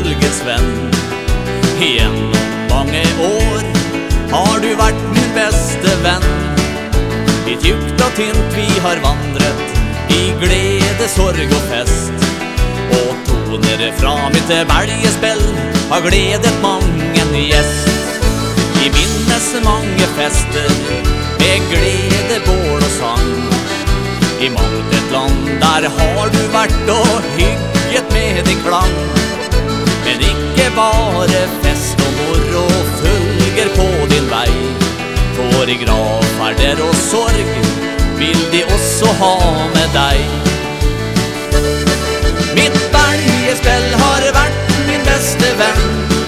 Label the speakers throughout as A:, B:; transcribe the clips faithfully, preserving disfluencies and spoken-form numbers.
A: følgets venn. Gjennom mange år har du vært min beste venn. I tykt og tynt vi har vandret, i glede, sorg og fest. Og toner fra mitt belgespill har gledet mang en gjest. I minnes mange fester, med glede, bål og sang. I mangt et land der har du vært og hygget med din klang. Men ikke bare fest og moro følger på din vei. For i gravferder og sorg vil de også ha med deg. Mitt belgespill har vært min beste venn.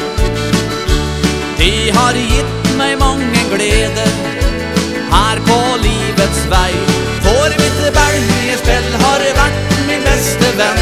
A: De har gitt meg mange glede her på livets vei. For mitt belgespill har vært min beste venn.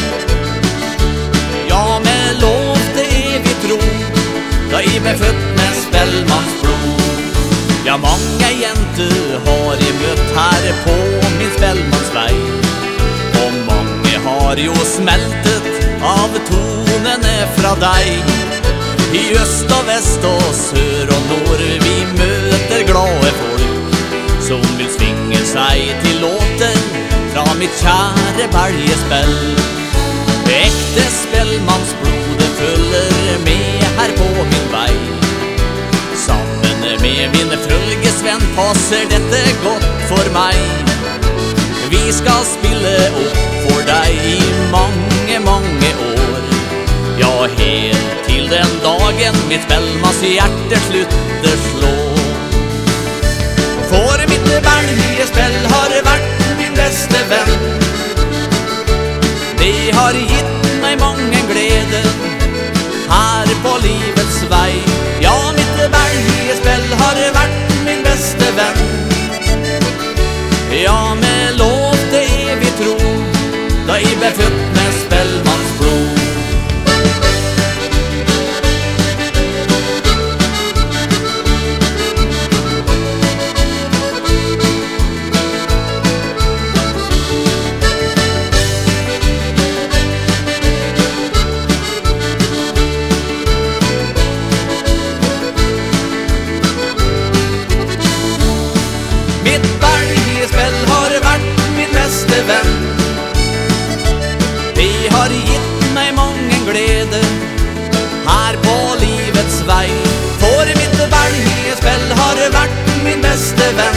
A: Ja, med lov til evig tro, da jeg ble født med spellmannsblod. Ja, mange jenter har jeg møtt her på min spellmannsvei. Og mange har jo smeltet av tonene fra deg. I øst og vest og sør og nord vi møter glade folk som vil svinge seg til låter fra mitt kjære belgespill. Ekte spellmannsblodet følger med her på min vei. Sammen med min følgesvenn passer dette godt for meg. Vi skal spille opp for deg i mange, mange år. Ja, helt til den dagen mitt spellmanns hjerte slutter slå. For mitt belgespill har vært min beste venn. Det har gitt meg mange glede her på livets vei. Ja, mitt belgespill har vært min beste venn. Ja, med lov til evig tro, da jeg ble født med spellmannsblod. Mitt belgespill har vært min beste venn. De har gitt meg mange glede her på livets vei. For mitt belgespill har vært min beste venn.